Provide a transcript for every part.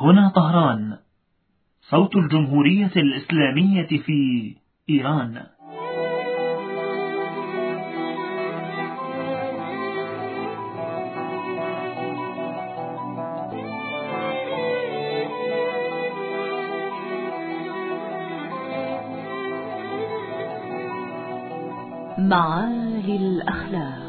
هنا طهران، صوت الجمهورية الإسلامية في إيران. معالي الأخلاق.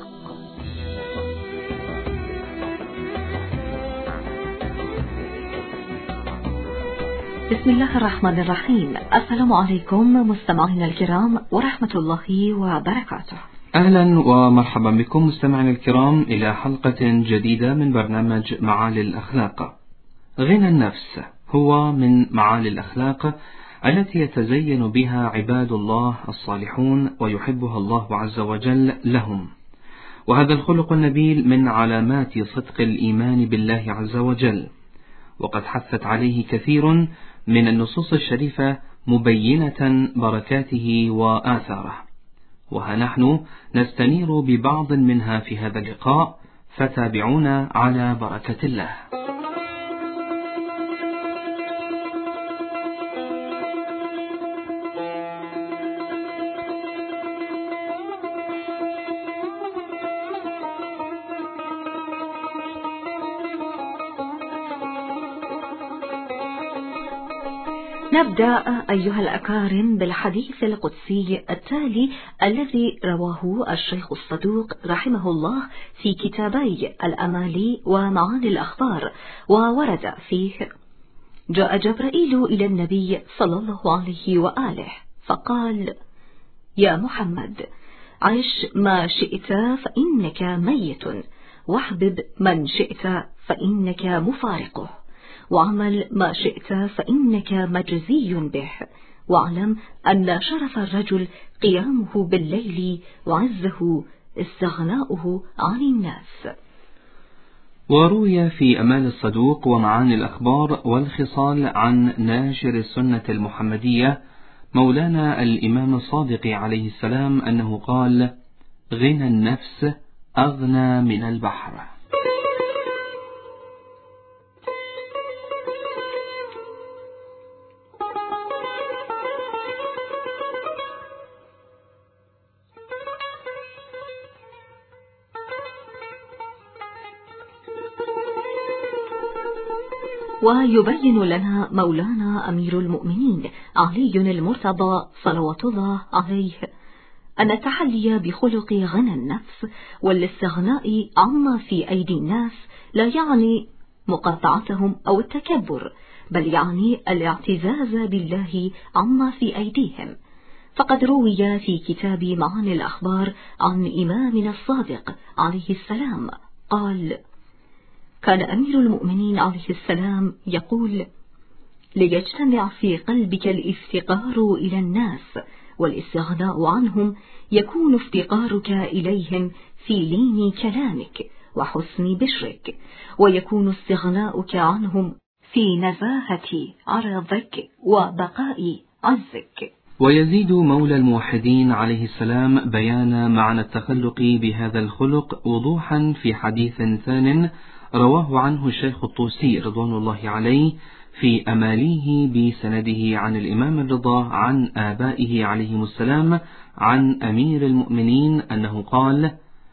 بسم الله الرحمن الرحيم. السلام عليكم مستمعينا الكرام ورحمة الله وبركاته. أهلا ومرحبا بكم مستمعينا الكرام إلى حلقة جديدة من برنامج معالي الأخلاق. غنى النفس هو من معالي الأخلاق التي يتزين بها عباد الله الصالحون ويحبها الله عز وجل لهم، وهذا الخلق النبيل من علامات صدق الإيمان بالله عز وجل، وقد حثت عليه كثير من النصوص الشريفة مبينة بركاته وآثاره، وها نحن نستنير ببعض منها في هذا اللقاء، فتابعونا على بركة الله. نبدأ أيها الأكارم بالحديث القدسي التالي الذي رواه الشيخ الصدوق رحمه الله في كتابي الأمالي ومعاني الأخبار، وورد فيه: جاء جبرائيل إلى النبي صلى الله عليه وآله فقال: يا محمد، عش ما شئت فإنك ميت، واحبب من شئت فإنك مفارقه، وعمل ما شئت فإنك مجزي به، واعلم أن شرف الرجل قيامه بالليل، وعزه استغناؤه عن الناس. وروي في أمال الصدوق ومعاني الأخبار والخصال عن ناشر السنة المحمدية مولانا الإمام الصادق عليه السلام أنه قال: غنى النفس أغنى من البحر. ويبين لنا مولانا أمير المؤمنين علي المرتضى صلوات الله عليه أن التحلي بخلق غنى النفس والاستغناء عما في أيدي الناس لا يعني مقاطعتهم أو التكبر، بل يعني الاعتزاز بالله عما في أيديهم. فقد روي في كتاب معاني الأخبار عن إمامنا الصادق عليه السلام قال: كان أمير المؤمنين عليه السلام يقول: ليجتمع في قلبك الافتقار إلى الناس والاستغناء عنهم، يكون افتقارك إليهم في لين كلامك وحسن بشرك، ويكون استغناؤك عنهم في نزاهة عرضك وبقاء عزك. ويزيد مولى الموحدين عليه السلام بيان معنى التخلق بهذا الخلق وضوحا في حديث ثان رواه عنه الشيخ الطوسي رضوان الله عليه في أماليه بسنده عن الإمام الرضا عن آبائه عليهم السلام عن أمير المؤمنين أنه قال: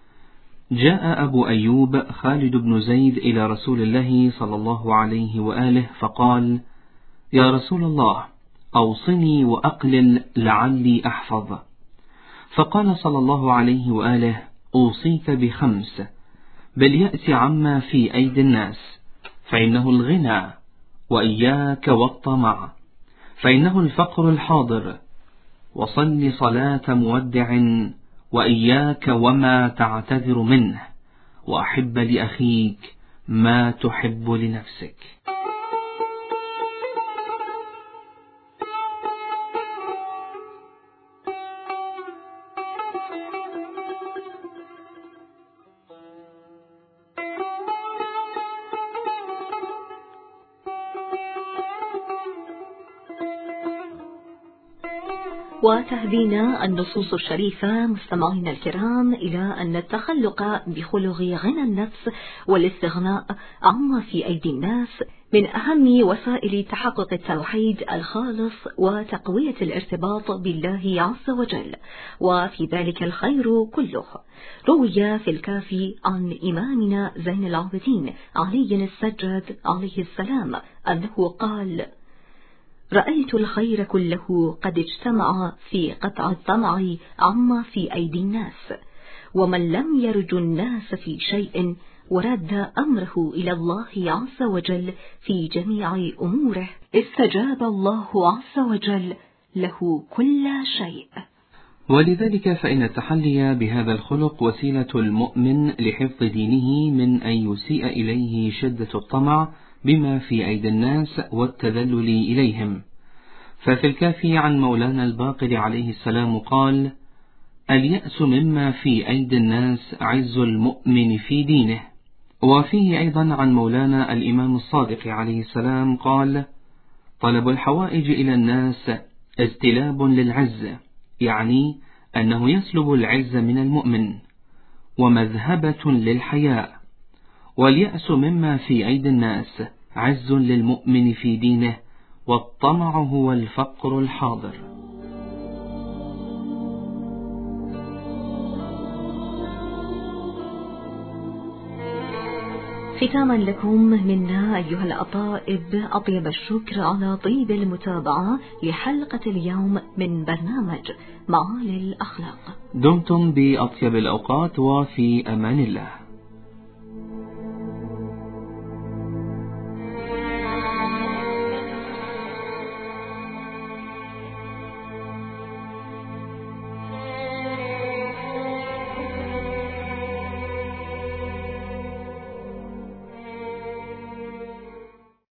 جاء أبو أيوب خالد بن زيد إلى رسول الله صلى الله عليه وآله فقال: يا رسول الله، أوصني وأقلل لعلي أحفظ. فقال صلى الله عليه وآله: أوصيك ب5: باليأس عما في أيدي الناس، فإنه الغنى، وإياك والطمع، فإنه الفقر الحاضر، وصل صلاة مودع، وإياك وما تعتذر منه، وأحب لأخيك ما تحب لنفسك. وتهدينا النصوص الشريفة مستمعينا الكرام إلى أن التخلق بخلق غنى النفس والاستغناء عما في أيدي الناس من أهم وسائل تحقق التوحيد الخالص وتقوية الارتباط بالله عز وجل، وفي ذلك الخير كله. روي في الكافي عن إمامنا زين العابدين علي السجاد عليه السلام أنه قال: رأيت الخير كله قد اجتمع في قطع الطمع عما في أيدي الناس، ومن لم يرج الناس في شيء ورد أمره إلى الله عز وجل في جميع أموره استجاب الله عز وجل له كل شيء. ولذلك فإن التحلي بهذا الخلق وسيلة المؤمن لحفظ دينه من أن يسيء إليه شدة الطمع بما في أيدي الناس والتذلل إليهم. ففي الكافي عن مولانا الباقر عليه السلام قال: اليأس مما في أيدي الناس عز المؤمن في دينه. وفيه أيضا عن مولانا الإمام الصادق عليه السلام قال: طلب الحوائج إلى الناس استلاب للعز، يعني أنه يسلب العز من المؤمن، ومذهبة للحياء. واليأس مما في أيدي الناس عز للمؤمن في دينه، والطمع هو الفقر الحاضر. ختاما لكم منا أيها الأطائب أطيب الشكر على طيب المتابعة لحلقة اليوم من برنامج معالي الأخلاق. دمتم بأطيب الأوقات وفي أمان الله.